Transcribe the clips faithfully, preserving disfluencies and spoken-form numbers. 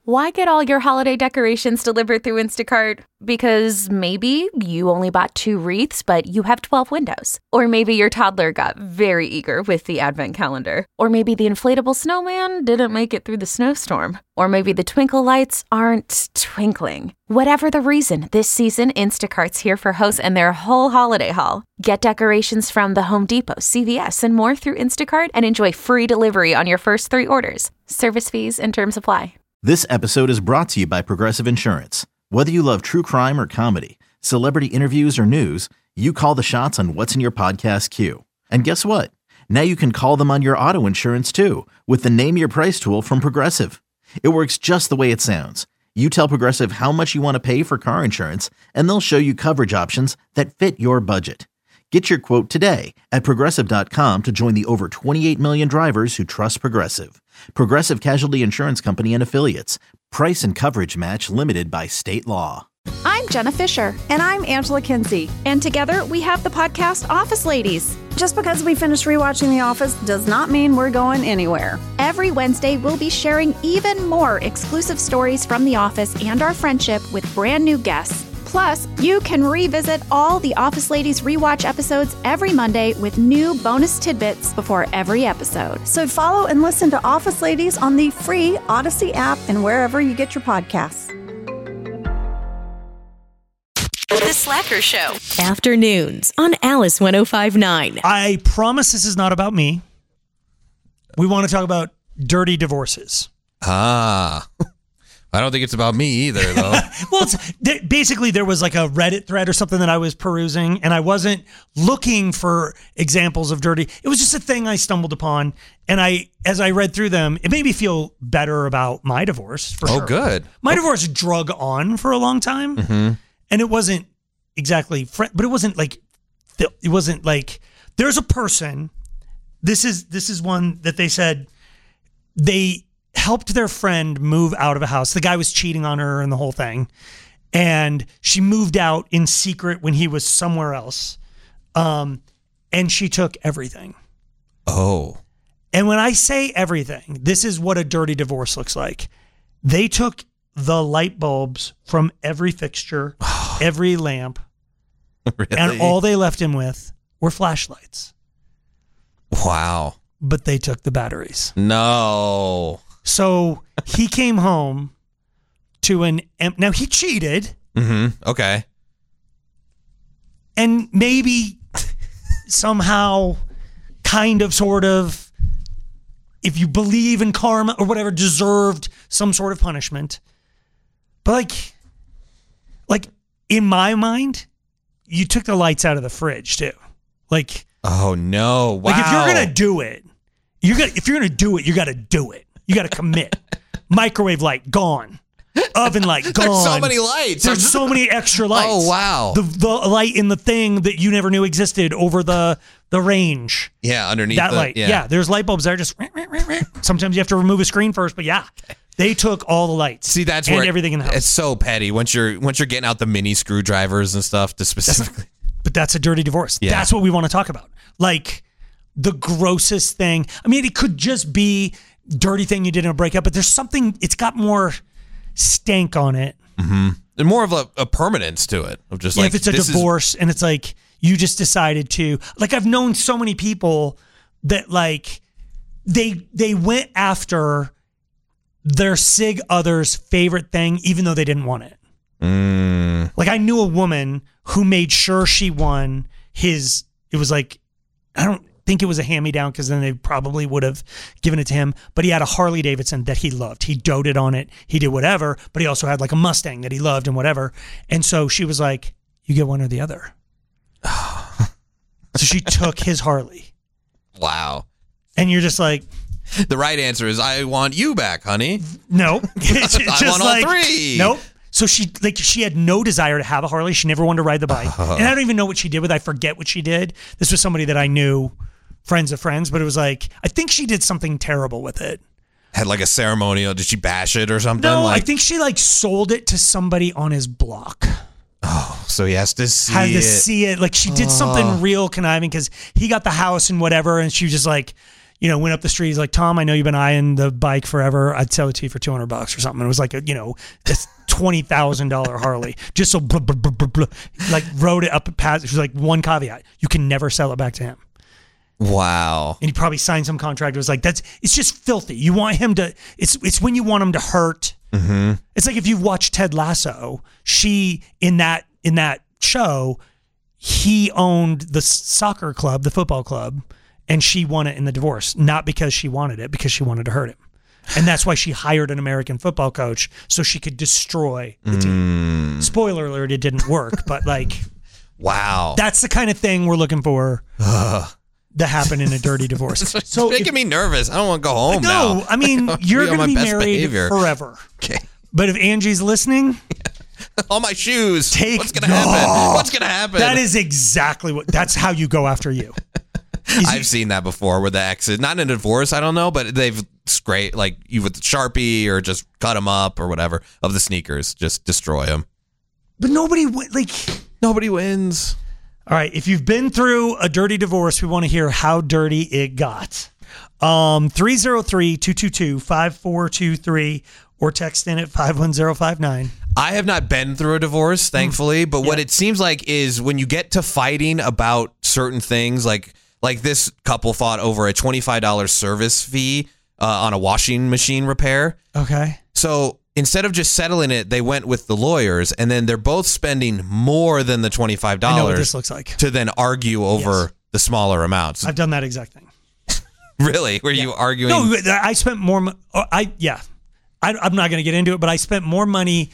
Why get all your holiday decorations delivered through Instacart? Because maybe you only bought two wreaths, but you have twelve windows. Or maybe your toddler got very eager with the advent calendar. Or maybe the inflatable snowman didn't make it through the snowstorm. Or maybe the twinkle lights aren't twinkling. Whatever the reason, this season, Instacart's here for hosts and their whole holiday haul. Get decorations from the Home Depot, C V S, and more through Instacart and enjoy free delivery on your first three orders. Service fees and terms apply. This episode is brought to you by Progressive Insurance. Whether you love true crime or comedy, celebrity interviews or news, you call the shots on what's in your podcast queue. And guess what? Now you can call them on your auto insurance too with the Name Your Price tool from Progressive. It works just the way it sounds. You tell Progressive how much you want to pay for car insurance, and they'll show you coverage options that fit your budget. Get your quote today at Progressive dot com to join the over twenty-eight million drivers who trust Progressive. Progressive Casualty Insurance Company and Affiliates. Price and coverage match limited by state law. I'm Jenna Fisher. And I'm Angela Kinsey. And together we have the podcast Office Ladies. Just because we finished rewatching The Office does not mean we're going anywhere. Every Wednesday, we'll be sharing even more exclusive stories from The Office and our friendship with brand new guests. Plus, you can revisit all the Office Ladies rewatch episodes every Monday with new bonus tidbits before every episode. So follow and listen to Office Ladies on the free Odyssey app and wherever you get your podcasts. The Slacker Show. Afternoons on Alice one oh five point nine. I promise this is not about me. We want to talk about dirty divorces. Ah. I don't think it's about me either, though. Well, it's, th- basically, there was like a Reddit thread or something that I was perusing, and I wasn't looking for examples of dirty. It was just a thing I stumbled upon, and I, as I read through them, it made me feel better about my divorce. For oh, sure. good. My okay. divorce drug on for a long time, mm-hmm. and it wasn't exactly, fr- but it wasn't like, it wasn't like. There's a person. This is this is one that they said they helped their friend move out of a house. The guy was cheating on her and the whole thing. And she moved out in secret when he was somewhere else. Um, and she took everything. Oh. And when I say everything, this is what a dirty divorce looks like. They took the light bulbs from every fixture, every lamp. Really? And all they left him with were flashlights. Wow. But they took the batteries. No. So he came home to an... Now, he cheated. Mm-hmm. Okay. And maybe somehow, kind of, sort of, if you believe in karma or whatever, deserved some sort of punishment. But like, like in my mind, you took the lights out of the fridge too. Like... Oh, no. Wow. Like, if you're going to do it, you're gonna, if you're going to do it, you got to do it. You got to commit. Microwave light, gone. Oven light, gone. There's so many lights. There's so many extra lights. Oh, wow. The the light in the thing that you never knew existed over the the range. Yeah, underneath that the, light. Yeah. yeah, there's light bulbs there. Just sometimes you have to remove a screen first, but yeah, they took all the lights. See, that's and where everything in the house. It's so petty once you're once you're getting out the mini screwdrivers and stuff to specifically. That's, but that's a dirty divorce. Yeah. That's what we want to talk about. Like the grossest thing. I mean, it could just be dirty thing you did in a breakup, but there's something. It's got more stank on it. Mm-hmm. And more of a, a permanence to it. Of just yeah, like if it's a divorce is- and it's like you just decided to, like, I've known so many people that like they they went after their sig other's favorite thing even though they didn't want it. Mm. Like, I knew a woman who made sure she won his. It was like, I don't think it was a hand-me-down because then they probably would have given it to him, but he had a Harley Davidson that he loved. He doted on it. He did whatever, but he also had like a Mustang that he loved and whatever. And so she was like, you get one or the other. So she took his Harley. Wow. And you're just like... The right answer is, I want you back, honey. No. It's I just want like, all three. Nope. So she like she had no desire to have a Harley. She never wanted to ride the bike. Uh, and I don't even know what she did with it. I forget what she did. This was somebody that I knew, friends of friends, but it was like, I think she did something terrible with it. Had like a ceremonial. Did she bash it or something? No, like, I think she like sold it to somebody on his block. Oh, so he has to see Had it. to see it. Like she did oh. something real conniving because he got the house and whatever, and she was just like, you know, went up the street. He's like, Tom, I know you've been eyeing the bike forever. I'd sell it to you for two hundred bucks or something. And it was like a, you know, this twenty thousand dollars Harley. Just so, blah, blah, blah, blah, blah, like, rode it up past. It was like one caveat. You can never sell it back to him. Wow. And he probably signed some contract. It was like, that's, it's just filthy. You want him to, it's it's when you want him to hurt. Mm-hmm. It's like if you've watched Ted Lasso, she, in that, in that show, he owned the soccer club, the football club, and she won it in the divorce. Not because she wanted it, because she wanted to hurt him. And that's why she hired an American football coach so she could destroy the team. Mm. Spoiler alert, it didn't work, but like, wow. That's the kind of thing we're looking for. That happened in a dirty divorce. It's So making if, me nervous. I don't want to go home no, now. I mean, you're Be on going to my be best married behavior. forever. Okay. But if Angie's listening, All my shoes. take What's going to happen? What's going to happen? That is exactly what, that's how you go after you. Is I've you- seen that before where the ex is not in a divorce. I don't know, but they've scraped like you with Sharpie or just cut them up or whatever of the sneakers. Just destroy them. But nobody, wi- like, Nobody wins. all right, if you've been through a dirty divorce, we want to hear how dirty it got. Um, three oh three, two two two, five four two three or text in at five one zero five nine. I have not been through a divorce, thankfully, but what Yeah. it seems like is when you get to fighting about certain things, like like this couple fought over a twenty-five dollars service fee uh, on a washing machine repair. Okay. So instead of just settling it, they went with the lawyers, and then they're both spending more than the twenty-five dollars I know what this looks like. to then argue over Yes. the smaller amounts. I've done that exact thing. Really? Were you arguing? No, I spent more. mo- I yeah, I, I'm not going to get into it, but I spent more money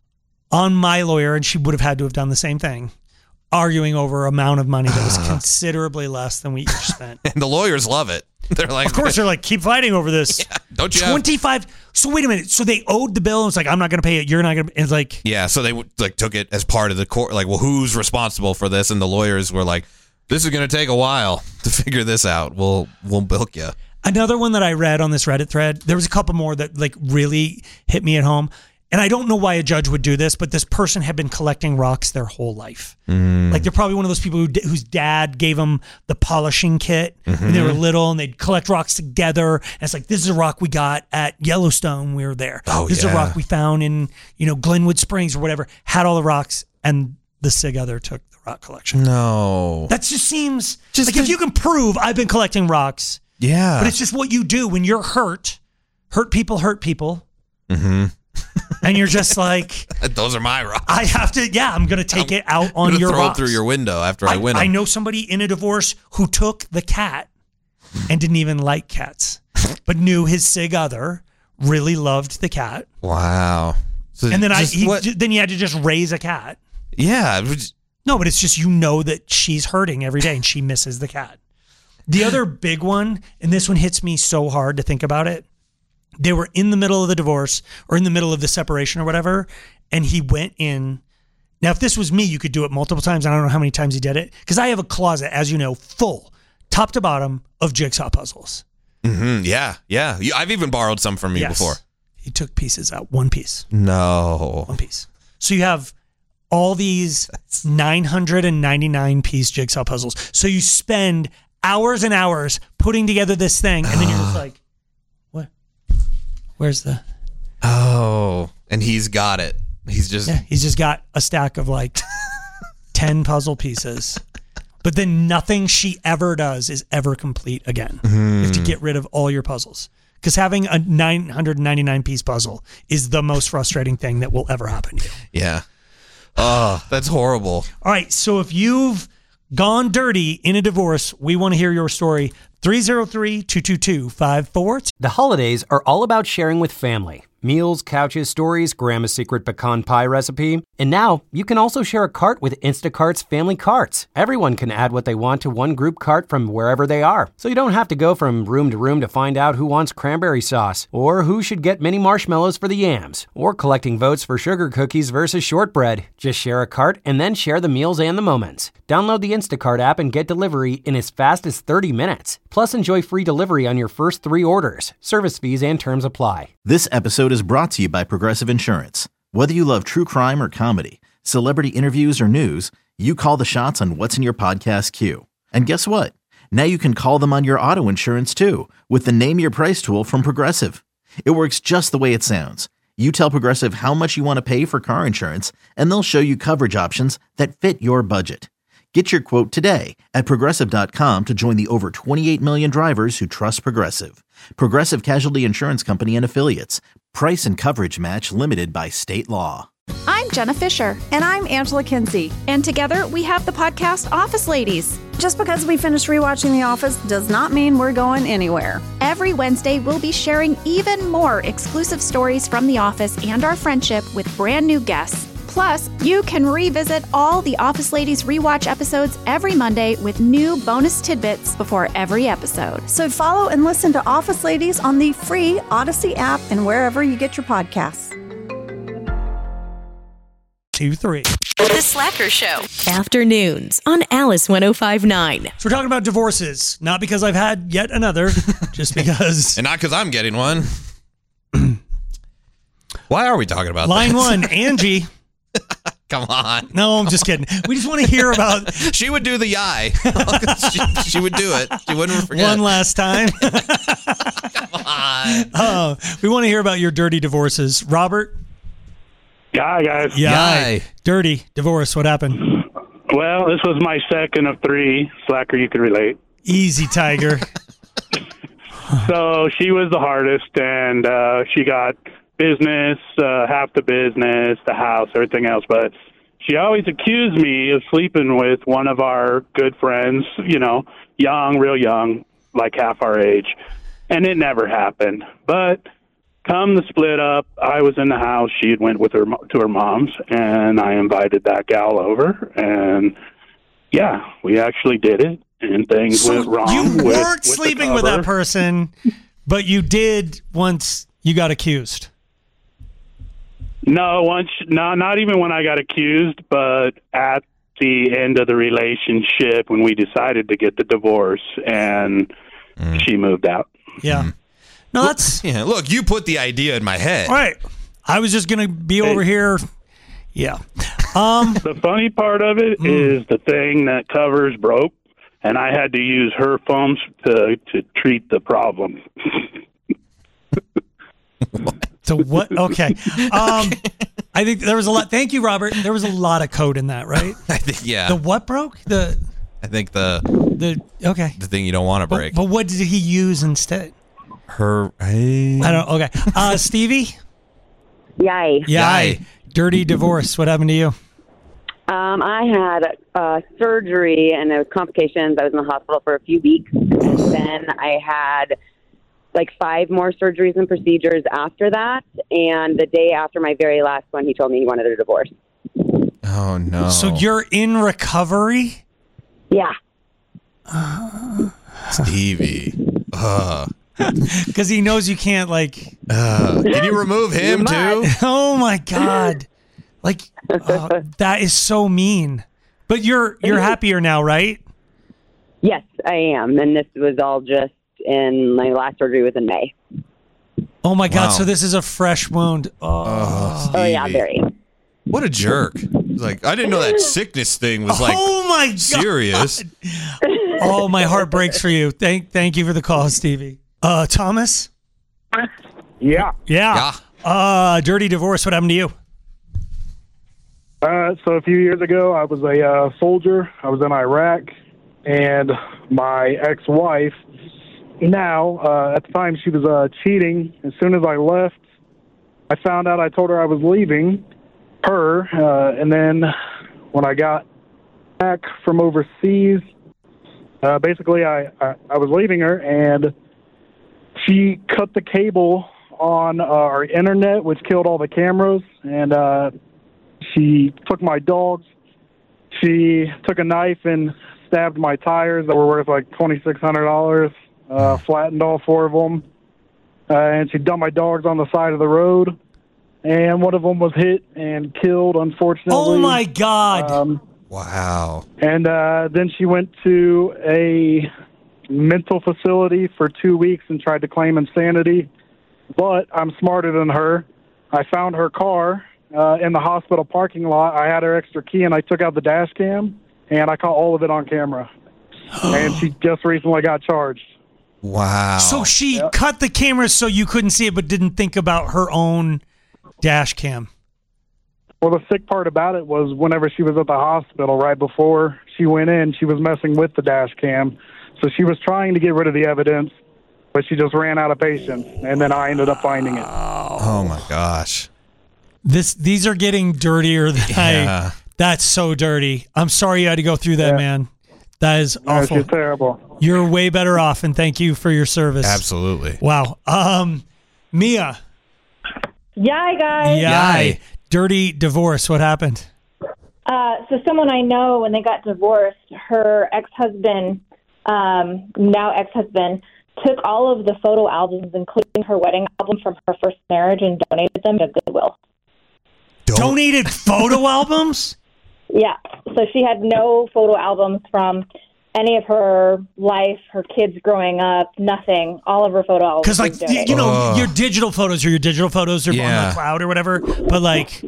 on my lawyer, and she would have had to have done the same thing, arguing over amount of money that was considerably less than we each spent. And the lawyers love it. They're like, Of course, they're like, keep fighting over this. Yeah, don't you have- twenty-five? So wait a minute. So they owed the bill, and it's like, I'm not going to pay it. You're not going to. It's like, Yeah, so they w- like took it as part of the court. Like, well, who's responsible for this? And the lawyers were like, "This is going to take a while to figure this out. We'll we'll bilk you." another one that I read on this Reddit thread, there was a couple more that like really hit me at home. And I don't know why a judge would do this, but this person had been collecting rocks their whole life. Mm. Like they're probably one of those people who, whose dad gave them the polishing kit mm-hmm. when they were little, and they'd collect rocks together. And it's like, this is a rock we got at Yellowstone. We were there. Oh, this yeah. is a rock we found in, you know, Glenwood Springs or whatever. Had all the rocks, and the sig other took the rock collection. No, That just seems Just like the- if you can prove I've been collecting rocks, yeah, but it's just what you do when you're hurt. Hurt people hurt people. Mm-hmm. And you're just like, those are my rocks. I have to, yeah, I'm going to take I'm it out I'm on gonna your throw rocks. it through your window after I, I win. I 'em. know somebody in a divorce who took the cat and didn't even like cats, but knew his sig other really loved the cat. Wow. So And then I, just he, what- then he had to just raise a cat. yeah. it was- No, but it's just, you know that she's hurting every day and she misses the cat. The other big one, and this one hits me so hard to think about it. They were in the middle of the divorce or in the middle of the separation or whatever, and he went in. Now, if this was me, you could do it multiple times. I don't know how many times he did it, because I have a closet, as you know, full, top to bottom, of jigsaw puzzles. Mhm, yeah, yeah. You, I've even borrowed some from you Yes. before. He took pieces out, one piece, No. one piece. So you have all these nine hundred ninety-nine piece jigsaw puzzles. So you spend hours and hours putting together this thing, and then you're just like, what? Where's the... Oh, and he's got it. He's just Yeah, he's just got a stack of like ten puzzle pieces. But then nothing she ever does is ever complete again. You have to get rid of all your puzzles. Because having a nine hundred ninety-nine piece puzzle is the most frustrating thing that will ever happen to you. yeah. Oh, that's horrible. All right, so if you've gone dirty in a divorce, we want to hear your story. three oh three, two two two, five four two. The holidays are all about sharing with family. Meals, couches, stories, Grandma's secret pecan pie recipe. And now you can also share a cart with Instacart's Family Carts. Everyone can add what they want to one group cart from wherever they are. So you don't have to go from room to room to find out who wants cranberry sauce, or who should get mini marshmallows for the yams, or collecting votes for sugar cookies versus shortbread. Just share a cart and then share the meals and the moments. Download the Instacart app and get delivery in as fast as thirty minutes. Plus, enjoy free delivery on your first three orders. Service fees and terms apply. This episode is brought to you by Progressive Insurance. Whether you love true crime or comedy, celebrity interviews or news, you call the shots on what's in your podcast queue. And guess what? Now you can call them on your auto insurance too with the Name Your Price tool from Progressive. It works just the way it sounds. You tell Progressive how much you want to pay for car insurance, and they'll show you coverage options that fit your budget. Get your quote today at Progressive dot com to join the over twenty-eight million drivers who trust Progressive. Progressive Casualty Insurance Company and Affiliates. Price and coverage match limited by state law. I'm Jenna Fisher. And I'm Angela Kinsey. And together we have the podcast Office Ladies. Just because we finished rewatching The Office does not mean we're going anywhere. Every Wednesday, we'll be sharing even more exclusive stories from The Office and our friendship with brand new guests. Plus, you can revisit all the Office Ladies rewatch episodes every Monday with new bonus tidbits before every episode. So follow and listen to Office Ladies on the free Odyssey app and wherever you get your podcasts. Two, three. The Slacker Show. Afternoons on Alice one oh five point nine. So we're talking about divorces, not because I've had yet another, just because. And not because I'm getting one. Why are we talking about Line this? one, Angie. Come on. No, I'm just kidding. We just want to hear about She would do the yai. she, she would do it. She wouldn't forget. one last time. Come on. Uh, we want to hear about your dirty divorces. Robert? Yeah, guys. Yeah. Yay. Dirty divorce. What happened? Well, this was my second of three. Slacker, you can relate. Easy, Tiger. So she was the hardest, and uh, she got business, uh, half the business, the house, everything else. But she always accused me of sleeping with one of our good friends, you know, young, real young, like half our age. And it never happened. But come the split up, I was in the house. She had went with her mo- to her mom's, and I invited that gal over. And, yeah, we actually did it, and things So went wrong. you with, weren't with the sleeping with that cover. person, but you did once you got accused. No, once, no, not even when I got accused, but at the end of the relationship when we decided to get the divorce, and Mm. she moved out. Yeah. No, that's Yeah, look, you put the idea in my head. all right. I was just going to be Hey. over here. Yeah. Um, The funny part of it Mm. is the thing that covers broke, and I had to use her phones to to treat the problem. so what? Okay. Um, I think there was a lot. Thank you, Robert. There was a lot of code in that, right? I think, yeah. The what broke? The, I think the the, okay. the thing you don't want to But, break. but what did he use instead? Her. I, I don't, okay. Uh, Stevie? Yay. Yeah. Yay. Dirty divorce. What happened to you? Um, I had uh, surgery and there was complications. I was in the hospital for a few weeks. And then I had like five more surgeries and procedures after that. And the day after my very last one, he told me he wanted a divorce. Oh, no. So you're in recovery? Yeah. Stevie. Uh, Because he knows you can't, like. uh, can you remove him, You too? might. Oh my God! Like uh, that is so mean. But you're you're happier now, right? Yes, I am. And this was all just in my last surgery was in May. Oh my God! Wow. So this is a fresh wound. Oh, Oh, Oh, yeah, Stevie. very. What a jerk. Like, I didn't know that sickness thing was, like, oh my God! serious. Oh, my heart breaks for you. Thank thank you for the call, Stevie. Uh, Thomas. Yeah. Yeah. Yeah. Uh, dirty divorce. What happened to you? Uh, so a few years ago, I was a uh, soldier. I was in Iraq, and my ex-wife, now, uh, at the time she was uh, cheating. As soon as I left, I found out I told her I was leaving her, uh, and then when I got back from overseas, uh, basically I, I, I was leaving her, and she cut the cable on uh, our internet, which killed all the cameras, and uh, she took my dogs. She took a knife and stabbed my tires that were worth like twenty-six hundred dollars, uh, flattened all four of them, uh, and she dumped my dogs on the side of the road, and one of them was hit and killed, unfortunately. Oh my God! Um, Wow. and uh, then she went to a mental facility for two weeks and tried to claim insanity. But I'm smarter than her. I found her car uh, in the hospital parking lot. I had her extra key, and I took out the dash cam, and I caught all of it on camera. and she just recently got charged. Wow. So she Yep. cut the cameras so you couldn't see it, but didn't think about her own dash cam. Well, the sick part about it was whenever she was at the hospital, right before she went in, she was messing with the dash cam. So she was trying to get rid of the evidence, but she just ran out of patience, and then I ended up finding it. Oh my gosh. This these are getting dirtier than Yeah. I. That's so dirty. I'm sorry you had to go through that, Yeah. man. That is Yeah, awful. she's terrible. You're way better off, and thank you for your service. Absolutely. Wow. Um, Mia. Yeah, guys. Yay. Dirty divorce. What happened? Uh, so someone I know, when they got divorced, her ex-husband, um, now ex-husband, took all of the photo albums, including her wedding album from her first marriage, and donated them to Goodwill. Don't. Donated photo albums? Yeah. So she had no photo albums from any of her life, her kids growing up, nothing. All of her photo albums. Because, like, was y- donated. you know, Ugh. your digital photos are your digital photos are on Yeah. the cloud or whatever. But, like,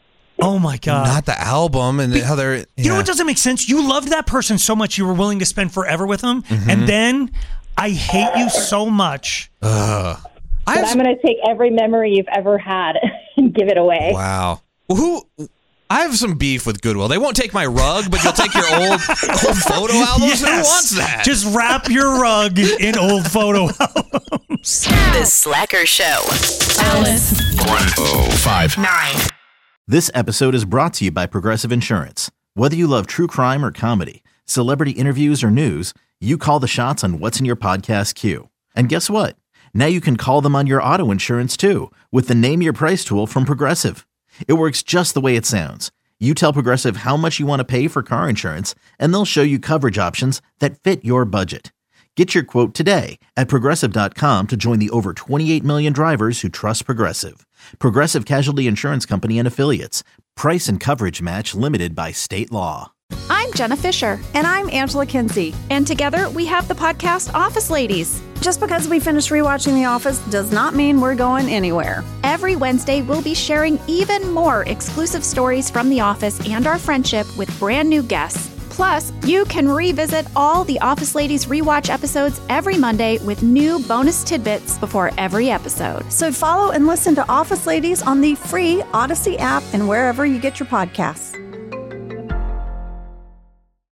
oh my God. Not the album and how they're. You know yeah. what doesn't make sense? You loved that person so much you were willing to spend forever with them. Mm-hmm. And then I hate you so much. Ugh. But I'm going to take every memory you've ever had and give it away. Wow. Well, who? I have some beef with Goodwill. They won't take my rug, but you'll take your old, old photo albums. Who Yes. wants that? Just wrap your rug in old photo albums. The Slacker Show. Alice. one oh five Nine. This episode is brought to you by Progressive Insurance. Whether you love true crime or comedy, celebrity interviews or news, you call the shots on what's in your podcast queue. And guess what? Now you can call them on your auto insurance too with the Name Your Price tool from Progressive. It works just the way it sounds. You tell Progressive how much you want to pay for car insurance, and they'll show you coverage options that fit your budget. Get your quote today at Progressive dot com to join the over twenty-eight million drivers who trust Progressive. Progressive Casualty Insurance Company and Affiliates. Price and coverage match limited by state law. I'm Jenna Fisher. And I'm Angela Kinsey. And together we have the podcast Office Ladies. Just because we finished rewatching The Office does not mean we're going anywhere. Every Wednesday, we'll be sharing even more exclusive stories from The Office and our friendship with brand new guests. Plus, you can revisit all the Office Ladies rewatch episodes every Monday with new bonus tidbits before every episode. So follow and listen to Office Ladies on the free Odyssey app and wherever you get your podcasts.